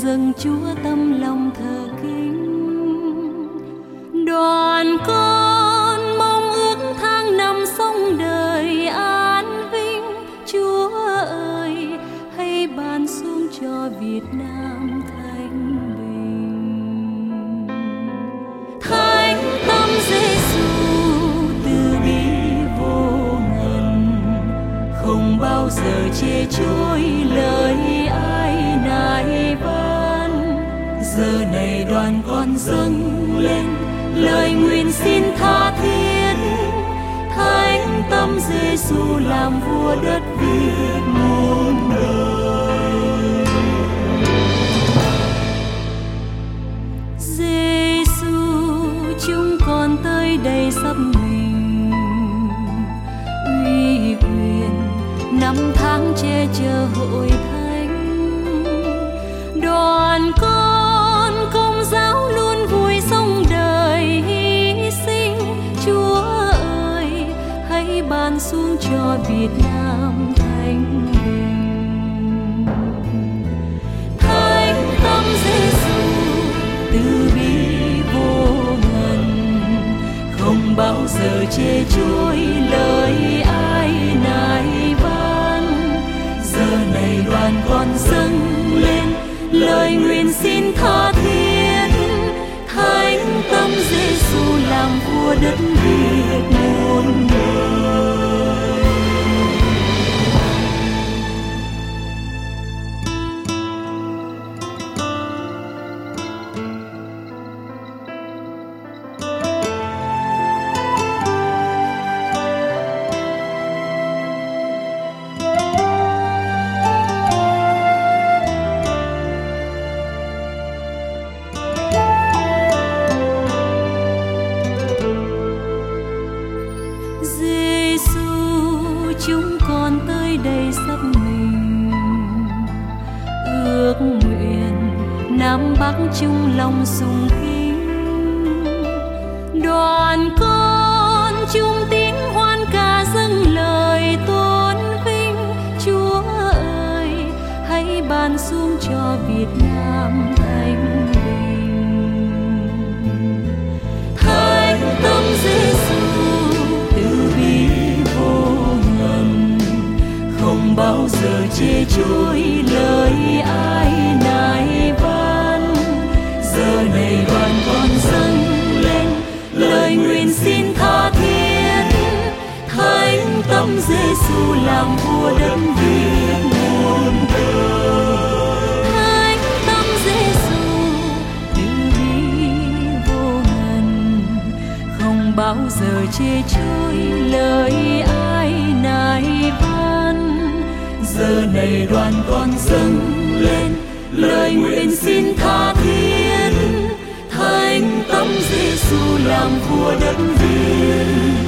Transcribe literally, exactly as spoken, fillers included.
dâng Chúa tâm lòng thờ kính. Đoàn con mong ước tháng năm sống đời an vinh. Chúa ơi, hãy ban xuống cho Việt Nam thanh bình. Thánh tâm Giêsu từ bi vô ngần, không bao giờ chê chối lời ai nài van. Giờ này đoàn con dâng lên lời nguyện xin tha thiết. Thánh tâm Giêsu làm vua đất Việt muôn đời. Giêsu, chúng con tới đây sắp mình uy quyền năm tháng che chở hội thánh. Đoàn con công giáo luôn vui sống đời hy sinh. Chúa ơi, hãy ban xuống cho Việt Nam thanh bình. Thánh tâm Giêsu từ bi vô ngần, không bao giờ chê chối lời ai nài van. Giờ này đoàn con dâng lên lời nguyện xin tha thiết. Thánh tâm Giêsu làm vua đất Việt muôn đời. Chúng con tới đây sắp mình ước nguyện Nam Bắc chung lòng sùng kính. Đoàn con chung tín hoan ca dâng lời tôn vinh. Chúa ơi, hãy ban xuống cho Việt Nam thanh bình. Thánh tâm Giêsu từ bi vô ngần, không bao giờ chê chối lời ai nài van. Giờ này đoàn con dâng lên lời nguyện xin tha thiết. Thánh tâm Giêsu làm vua đất Việt muôn đời. Thánh tâm Giêsu từ bi vô ngần, không bao giờ chê chối lời ai nài van. Giờ này đoàn con dâng lên lời nguyện xin tha thiết. Thánh tâm Giêsu làm vua đất Việt.